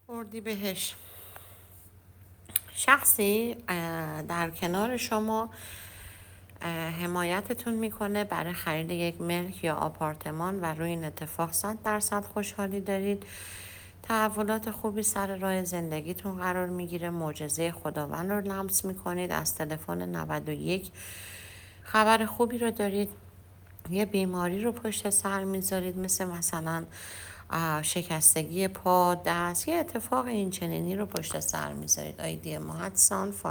اردیبهشت، شخصی در کنار شما حمایتتون میکنه برای خرید یک ملک یا آپارتمان و روی این اتفاق 100% خوشحالی دارید. تحولات خوبی سر راه زندگیتون قرار میگیره. معجزه خداوند رو لمس میکنید. از تلفن 91 خبر خوبی رو دارید. یه بیماری رو پشت سر میذارید، مثلا شکستگی پا، دست، یه اتفاق این چنینی رو پشت سر میذارید. آیدی ما 7